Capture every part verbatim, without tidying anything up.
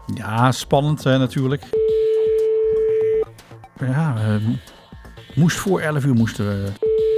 Ja, spannend uh, natuurlijk. Ja, uh, moest voor elf uur moesten we...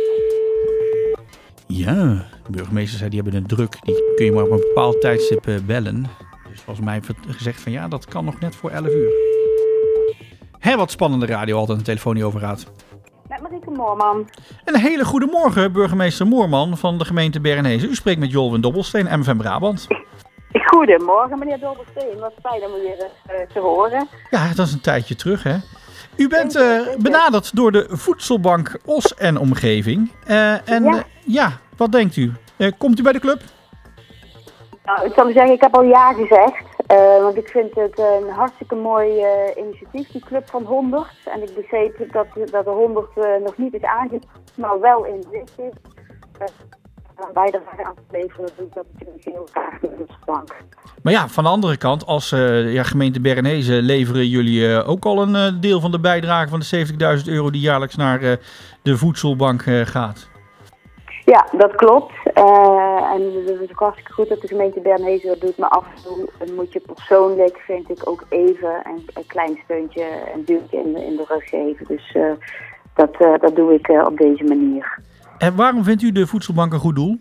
Ja, de burgemeester zei, die hebben een druk. Die kun je maar op een bepaald tijdstip uh, bellen. Dus volgens mij gezegd van ja, dat kan nog net voor elf uur. Hé, wat spannende radio, altijd een telefoon die overgaat. Met Marieke Moorman. Een hele goede morgen, burgemeester Moorman van de gemeente Bernezen. U spreekt met Jolwin Dobbelsteen, M F M Brabant. Goedemorgen, meneer Dobbelsteen. Wat fijn om u weer uh, te horen. Ja, dat is een tijdje terug, hè. U bent uh, benaderd door de Voedselbank Os en omgeving. Uh, en ja. Uh, ja, wat denkt u? Uh, komt u bij de club? Nou, ik zal u zeggen, ik heb al ja gezegd. Uh, want ik vind het een hartstikke mooi uh, initiatief, die Club van honderd. En ik begreep dat, dat de honderd uh, nog niet is aangekomen, maar wel in zicht is. Uh, bijdrage aan te leveren, doe ik dat natuurlijk heel graag met de Voedselbank. Maar ja, van de andere kant, als uh, ja, gemeente Bernezen leveren jullie uh, ook al een uh, deel van de bijdrage van de zeventigduizend euro die jaarlijks naar uh, de Voedselbank uh, gaat. Ja, dat klopt. Uh, en het is ook hartstikke goed dat de gemeente Bernezen dat doet. Maar af en toe moet je persoonlijk, vind ik, ook even een, een klein steuntje, een duwtje in, in de rug geven. Dus uh, dat, uh, dat doe ik uh, op deze manier. En waarom vindt u de Voedselbank een goed doel?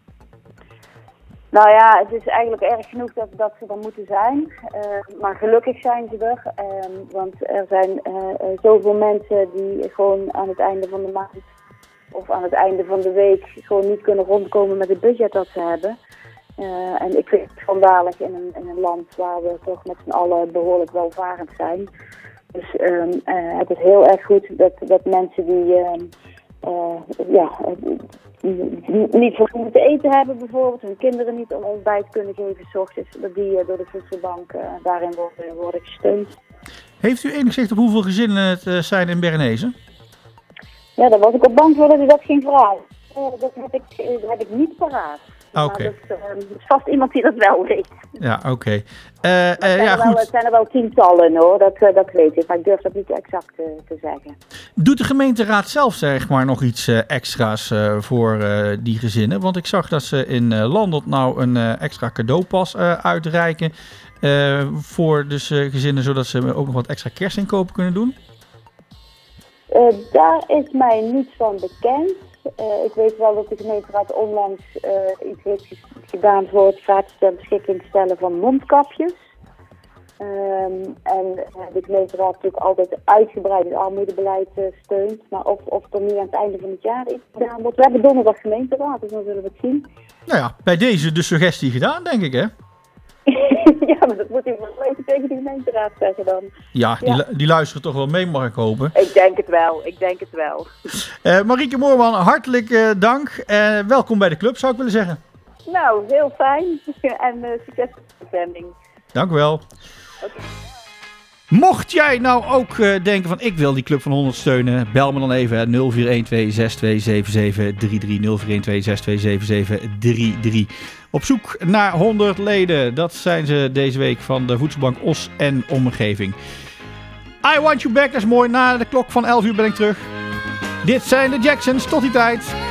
Nou ja, het is eigenlijk erg genoeg dat, dat ze er moeten zijn. Uh, maar gelukkig zijn ze er. Uh, want er zijn uh, zoveel mensen die gewoon aan het einde van de maand of aan het einde van de week gewoon niet kunnen rondkomen met het budget dat ze hebben. Uh, en ik vind het schandalig in een, in een land waar we toch met z'n allen behoorlijk welvarend zijn. Dus um, uh, het is heel erg goed dat, dat mensen die uh, uh, ja, uh, niet voldoende te eten hebben bijvoorbeeld, hun kinderen niet een ontbijt kunnen geven 's ochtends, dat die uh, door de Voedselbank uh, daarin worden, worden gesteund. Heeft u enig zicht op hoeveel gezinnen het uh, zijn in Bernezen? Ja, daar was ik op bang voor dat u dat ging vragen. Uh, dat, heb ik, uh, dat heb ik niet paraat. Oké. Okay. Maar dat uh, is vast iemand die dat wel weet. Ja, oké. Okay. Uh, uh, ja, goed. Het zijn er wel tientallen hoor, dat, uh, dat weet ik. Maar ik durf dat niet exact uh, te zeggen. Doet de gemeenteraad zelf zeg maar nog iets uh, extra's uh, voor uh, die gezinnen? Want ik zag dat ze in uh, Landelt nou een uh, extra cadeaupas uh, uitreiken. Uh, voor dus uh, gezinnen, zodat ze ook nog wat extra kerstinkopen kunnen doen. Uh, daar is mij niets van bekend. Uh, ik weet wel dat de gemeenteraad onlangs uh, iets heeft gedaan voor het gratis ter beschikking stellen van mondkapjes. Um, en uh, de gemeenteraad natuurlijk altijd uitgebreid het armoedebeleid uh, steunt. Maar of, of er nu aan het einde van het jaar iets gedaan wordt. We hebben donderdag gemeenteraad, dus dan zullen we het zien. Nou ja, bij deze de suggestie gedaan, denk ik, hè? Ja, maar dat moet hij wel even tegen de gemeenteraad zeggen dan. Ja, die, ja. die luisteren toch wel mee, mag ik hopen. Ik denk het wel, ik denk het wel. Uh, Marieke Moorman, hartelijk uh, dank. Uh, welkom bij de club, zou ik willen zeggen. Nou, heel fijn. En uh, succes met de zending. Dank u wel. Okay. Mocht jij nou ook uh, denken van ik wil die Club van honderd steunen, bel me dan even nul vier een twee zes twee zeven zeven drie drie nul vier een twee zes twee zeven zeven drie drie. Op zoek naar honderd leden, dat zijn ze deze week van de Voedselbank Os en omgeving. I Want You Back, dat is mooi. Na de klok van elf uur ben ik terug. Dit zijn de Jacksons, tot die tijd.